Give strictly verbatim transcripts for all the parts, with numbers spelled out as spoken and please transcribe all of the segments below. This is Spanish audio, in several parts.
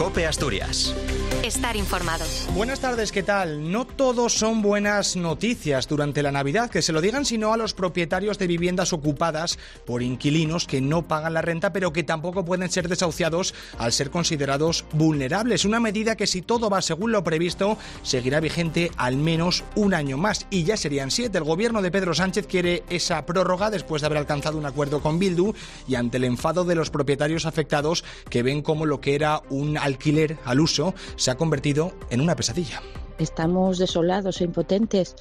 COPE Asturias. Estar informado. Buenas tardes, ¿qué tal? No todos son buenas noticias durante la Navidad, que se lo digan sino a los propietarios de viviendas ocupadas por inquilinos que no pagan la renta, pero que tampoco pueden ser desahuciados al ser considerados vulnerables. Una medida que, si todo va según lo previsto, seguirá vigente al menos un año más, y ya serían siete. El gobierno de Pedro Sánchez quiere esa prórroga después de haber alcanzado un acuerdo con Bildu y ante el enfado de los propietarios afectados, que ven como lo que era un alquiler al uso se ha convertido en una pesadilla. Estamos desolados e impotentes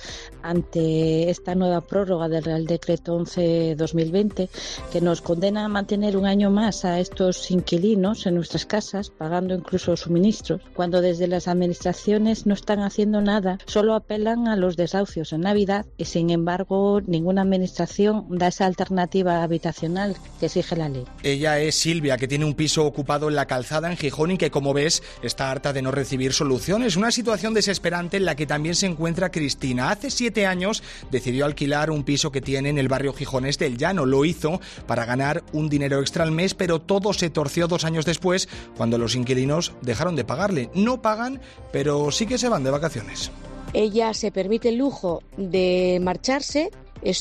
ante esta nueva prórroga del Real Decreto once barra dos mil veinte, que nos condena a mantener un año más a estos inquilinos en nuestras casas, pagando incluso suministros, cuando desde las administraciones no están haciendo nada, solo apelan a los desahucios en Navidad y, sin embargo, ninguna administración da esa alternativa habitacional que exige la ley. Ella es Silvia, que tiene un piso ocupado en La Calzada, en Gijón, y que, como ves, está harta de no recibir soluciones. Una situación desesperada en la que también se encuentra Cristina. Hace siete años decidió alquilar un piso que tiene en el barrio gijonés del Llano. Lo hizo para ganar un dinero extra al mes, pero todo se torció dos años después, cuando los inquilinos dejaron de pagarle. No pagan, pero sí que se van de vacaciones. Ella se permite el lujo de marcharse.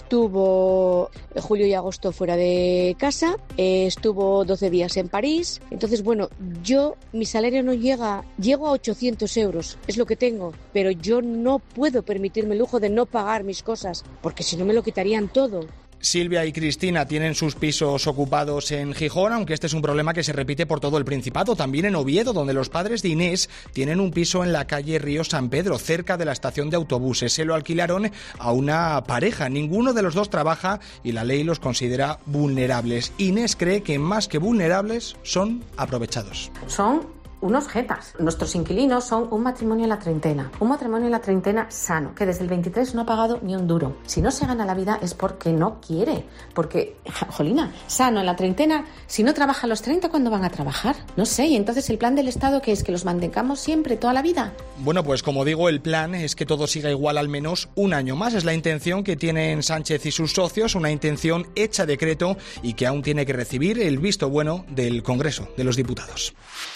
Estuvo julio y agosto fuera de casa, eh, estuvo doce días en París. Entonces, bueno, yo, mi salario no llega, llego a ochocientos euros, es lo que tengo, pero yo no puedo permitirme el lujo de no pagar mis cosas, porque si no me lo quitarían todo. Silvia y Cristina tienen sus pisos ocupados en Gijón, aunque este es un problema que se repite por todo el Principado. También en Oviedo, donde los padres de Inés tienen un piso en la calle Río San Pedro, cerca de la estación de autobuses. Se lo alquilaron a una pareja. Ninguno de los dos trabaja y la ley los considera vulnerables. Inés cree que más que vulnerables son aprovechados. Son unos jetas. Nuestros inquilinos son un matrimonio en la treintena, un matrimonio en la treintena sano, que desde el veintitrés no ha pagado ni un duro. Si no se gana la vida es porque no quiere, porque, jolina, sano en la treintena, si no trabaja a los treinta, ¿cuándo van a trabajar? No sé, y entonces el plan del Estado, ¿qué es? ¿Que los mantengamos siempre, toda la vida? Bueno, pues como digo, el plan es que todo siga igual al menos un año más. Es la intención que tienen Sánchez y sus socios, una intención hecha decreto y que aún tiene que recibir el visto bueno del Congreso de los Diputados.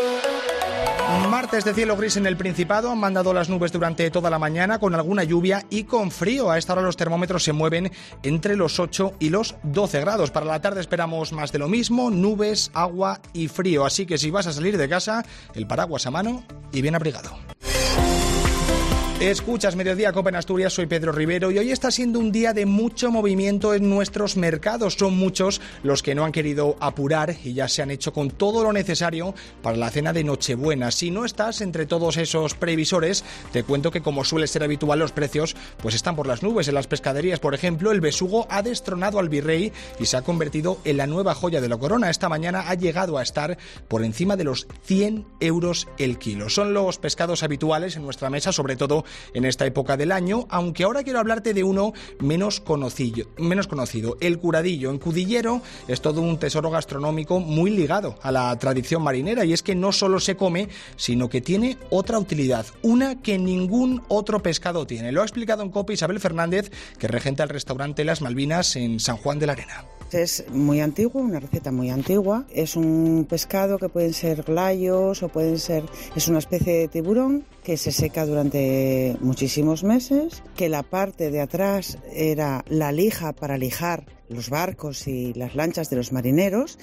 Martes de cielo gris en el Principado, han mandado las nubes durante toda la mañana con alguna lluvia y con frío. A esta hora los termómetros se mueven entre los ocho y los doce grados. Para la tarde esperamos más de lo mismo, nubes, agua y frío. Así que si vas a salir de casa, el paraguas a mano y bien abrigado. Escuchas Mediodía Cope en Asturias, soy Pedro Rivero y hoy está siendo un día de mucho movimiento en nuestros mercados. Son muchos los que no han querido apurar y ya se han hecho con todo lo necesario para la cena de Nochebuena. Si no estás entre todos esos previsores, te cuento que, como suele ser habitual, los precios pues están por las nubes. En las pescaderías, por ejemplo, el besugo ha destronado al virrey y se ha convertido en la nueva joya de la corona. Esta mañana ha llegado a estar por encima de los cien euros el kilo. Son los pescados habituales en nuestra mesa, sobre todo en esta época del año, aunque ahora quiero hablarte de uno menos conocido, menos conocido, el curadillo. En Cudillero es todo un tesoro gastronómico muy ligado a la tradición marinera, y es que no solo se come, sino que tiene otra utilidad, una que ningún otro pescado tiene. Lo ha explicado en COPE Isabel Fernández, que regenta el restaurante Las Malvinas en San Juan de la Arena. Es muy antiguo, una receta muy antigua. Es un pescado que pueden ser glayos o pueden ser... Es una especie de tiburón que se seca durante muchísimos meses, que la parte de atrás era la lija para lijar los barcos y las lanchas de los marineros,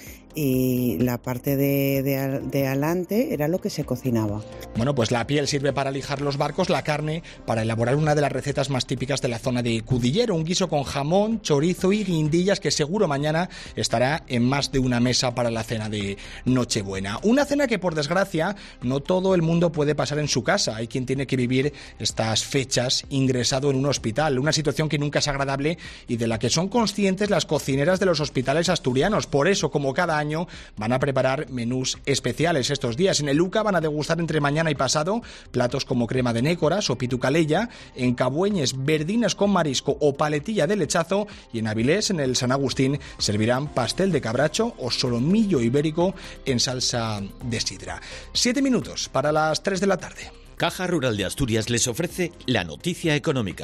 y la parte de, de, de adelante era lo que se cocinaba. Bueno, pues la piel sirve para lijar los barcos, la carne para elaborar una de las recetas más típicas de la zona de Cudillero, un guiso con jamón, chorizo y guindillas que seguro mañana estará en más de una mesa para la cena de Nochebuena. Una cena que, por desgracia, no todo el mundo puede pasar en su casa. Hay quien tiene que vivir estas fechas ingresado en un hospital, una situación que nunca es agradable y de la que son conscientes las cocineras de los hospitales asturianos. Por eso, como cada año, van a preparar menús especiales estos días. En el Luca van a degustar entre mañana y pasado platos como crema de nécoras o pitucalella, en Cabueñes verdinas con marisco o paletilla de lechazo, y en Avilés, en el San Agustín, servirán pastel de cabracho o solomillo ibérico en salsa de sidra. Siete minutos para las tres de la tarde. Caja Rural de Asturias les ofrece la noticia económica.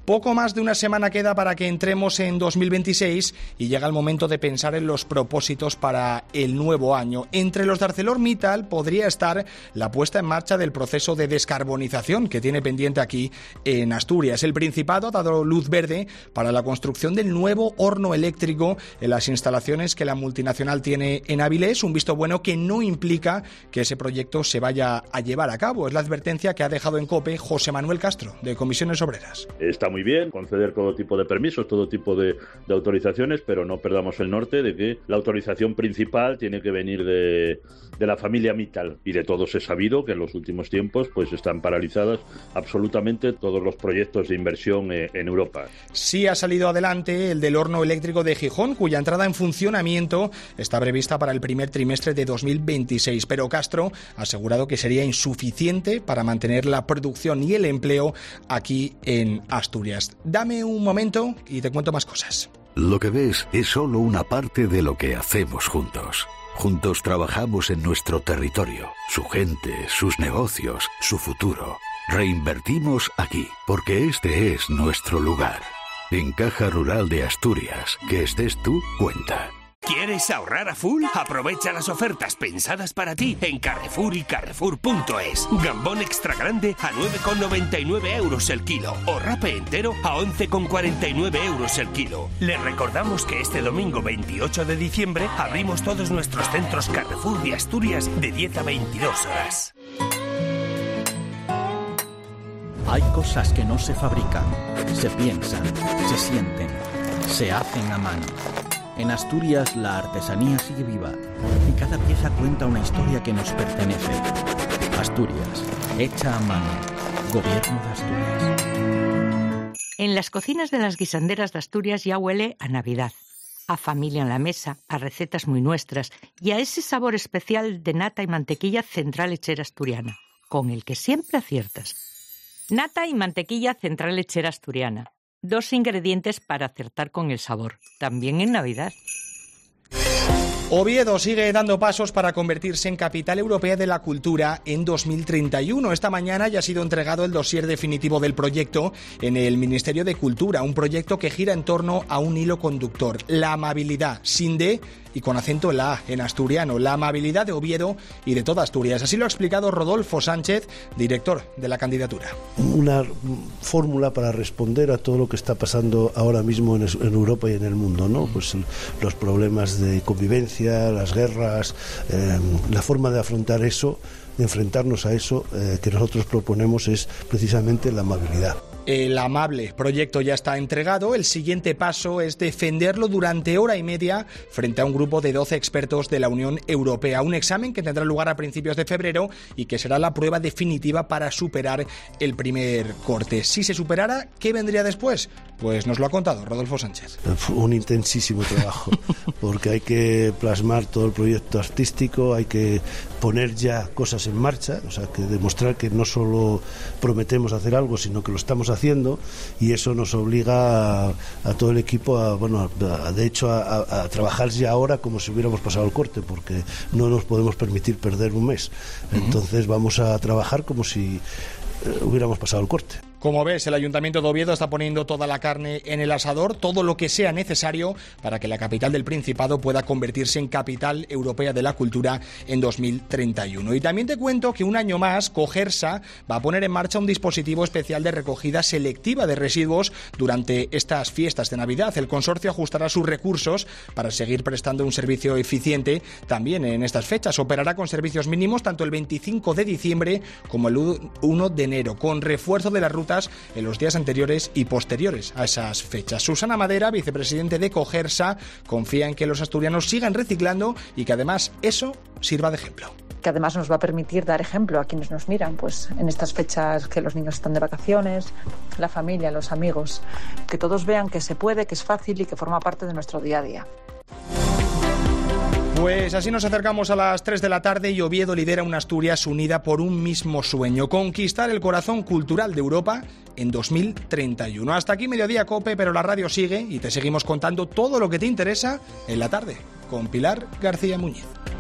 Poco más de una semana queda para que entremos en dos mil veintiséis y llega el momento de pensar en los propósitos para el nuevo año. Entre los de ArcelorMittal podría estar la puesta en marcha del proceso de descarbonización que tiene pendiente aquí en Asturias. El Principado ha dado luz verde para la construcción del nuevo horno eléctrico en las instalaciones que la multinacional tiene en Avilés, un visto bueno que no implica que ese proyecto se vaya a llevar a cabo. Es la advertencia que ha dejado en COPE José Manuel Castro, de Comisiones Obreras. Está muy bien conceder todo tipo de permisos, todo tipo de, de autorizaciones, pero no perdamos el norte de que la autorización principal tiene que venir de, de la familia Mittal, y de todos he sabido que en los últimos tiempos pues están paralizadas absolutamente todos los proyectos de inversión eh, en Europa. Sí ha salido adelante el del horno eléctrico de Gijón, cuya entrada en funcionamiento está prevista para el primer trimestre de dos mil veintiséis, pero Castro ha asegurado que sería insuficiente para mantener la producción y el empleo aquí en Asturias. Dame un momento y te cuento más cosas. Lo que ves es solo una parte de lo que hacemos juntos. Juntos trabajamos en nuestro territorio, su gente, sus negocios, su futuro. Reinvertimos aquí, porque este es nuestro lugar. En Caja Rural de Asturias, que estés tú, cuenta. ¿Quieres ahorrar a full? Aprovecha las ofertas pensadas para ti en Carrefour y Carrefour punto es. Gambón extra grande a nueve con noventa y nueve euros el kilo o rape entero a once con cuarenta y nueve euros el kilo. Les recordamos que este domingo veintiocho de diciembre abrimos todos nuestros centros Carrefour de Asturias de diez a veintidós horas. Hay cosas que no se fabrican, se piensan, se sienten, se hacen a mano. En Asturias la artesanía sigue viva y cada pieza cuenta una historia que nos pertenece. Asturias, hecha a mano. Gobierno de Asturias. En las cocinas de las guisanderas de Asturias ya huele a Navidad, a familia en la mesa, a recetas muy nuestras y a ese sabor especial de nata y mantequilla Central Lechera Asturiana, con el que siempre aciertas. Nata y mantequilla Central Lechera Asturiana. Dos ingredientes para acertar con el sabor, también en Navidad. Oviedo sigue dando pasos para convertirse en capital europea de la cultura en dos mil treinta y uno. Esta mañana ya ha sido entregado el dossier definitivo del proyecto en el Ministerio de Cultura, un proyecto que gira en torno a un hilo conductor, la amabilidad, sin D y con acento en la A, en asturiano, la amabilidad de Oviedo y de toda Asturias. Así lo ha explicado Rodolfo Sánchez, director de la candidatura. Una fórmula para responder a todo lo que está pasando ahora mismo en, en Europa y en el mundo, ¿no? Pues los problemas de convivencia, las guerras, eh, la forma de afrontar eso, de enfrentarnos a eso, eh, que nosotros proponemos es precisamente la amabilidad. El amable proyecto ya está entregado. El siguiente paso es defenderlo durante hora y media frente a un grupo de doce expertos de la Unión Europea. Un examen que tendrá lugar a principios de febrero y que será la prueba definitiva para superar el primer corte. Si se superara, ¿qué vendría después? Pues nos lo ha contado Rodolfo Sánchez. Un intensísimo trabajo, porque hay que plasmar todo el proyecto artístico, hay que poner ya cosas en marcha, o sea, que demostrar que no solo prometemos hacer algo, sino que lo estamos haciendo, y eso nos obliga a, a todo el equipo a, bueno, a, de hecho a, a, a trabajar ya ahora como si hubiéramos pasado el corte, porque no nos podemos permitir perder un mes. Entonces vamos a trabajar como si eh, hubiéramos pasado el corte. Como ves, el Ayuntamiento de Oviedo está poniendo toda la carne en el asador, todo lo que sea necesario para que la capital del Principado pueda convertirse en capital europea de la cultura en dos mil treinta y uno. Y también te cuento que un año más, Cogersa va a poner en marcha un dispositivo especial de recogida selectiva de residuos durante estas fiestas de Navidad. El consorcio ajustará sus recursos para seguir prestando un servicio eficiente también en estas fechas. Operará con servicios mínimos tanto el veinticinco de diciembre como el uno de enero, con refuerzo de las rutas en los días anteriores y posteriores a esas fechas. Susana Madera, vicepresidente de Cogersa, confía en que los asturianos sigan reciclando y que además eso sirva de ejemplo. Que además nos va a permitir dar ejemplo a quienes nos miran, pues en estas fechas que los niños están de vacaciones, la familia, los amigos, que todos vean que se puede, que es fácil y que forma parte de nuestro día a día. Pues así nos acercamos a las tres de la tarde y Oviedo lidera una Asturias unida por un mismo sueño: conquistar el corazón cultural de Europa en dos mil treinta y uno. Hasta aquí Mediodía Cope, pero la radio sigue y te seguimos contando todo lo que te interesa en la tarde con Pilar García Muñiz.